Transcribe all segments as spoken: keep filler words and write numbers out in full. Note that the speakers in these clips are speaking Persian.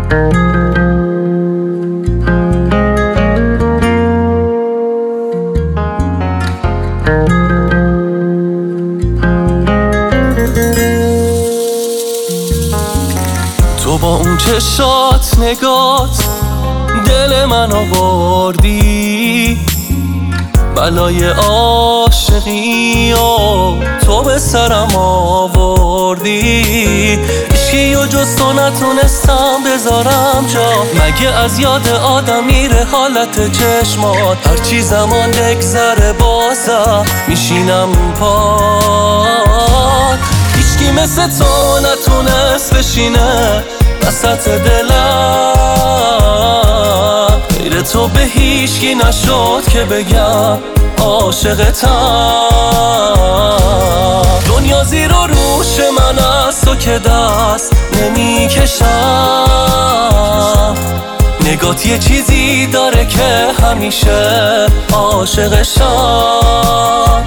تو با اون چشات نگات دل من آوردی، بلای عاشقی و تو به سرم آوردی. هیچکی و جز تو نتونستم بذارم جا، مگه از یاد آدم میره حالت چشمات؟ هرچی زمان بگذره بازم میشینم پات. هیچکی مثل تو نتونست بشینه وسط دلم، غیر تو به هیچکی نشد که بگم عاشقتم. دنیا زیر و روش من از تو که دست نمیکشم، نگات یه چیزی داره که همیشه عاشقشم.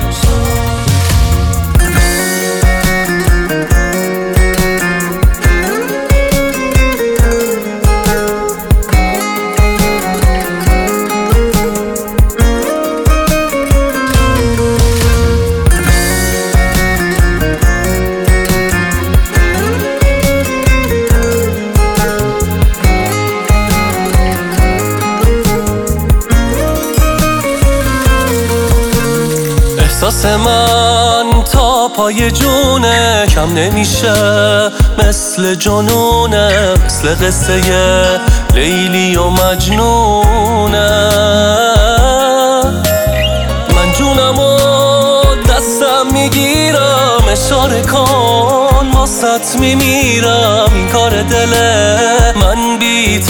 احساس من تا پای جونه کم نمیشه، مثل جنونه، مثل قصه لیلی و مجنونه. من جونمو دستم میگیرم، اشاره کن واسط میمیرم. این کار دل من بی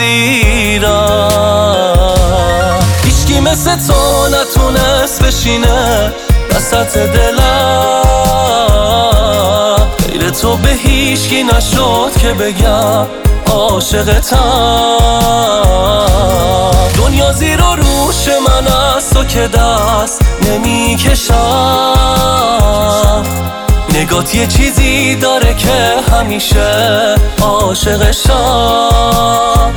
تقصیرم. هیچکی مثل تو نتونست بشینه وسط دلم، غیر تو به هیچکی نشد که بگم عاشقتم. دنیا زیر و روش من از تو که دست نمیکشم، نگات یه چیزی داره که همیشه عاشقشم.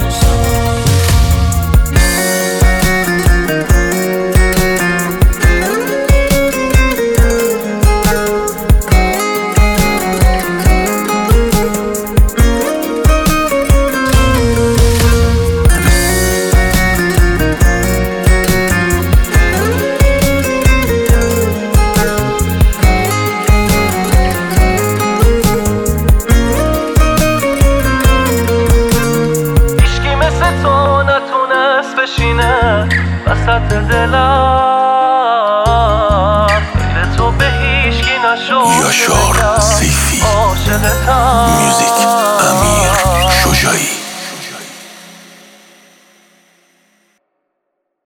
بشینه وسط دلم، غیر تو به هیچکی نشد یاشار سیفی عاشقتم.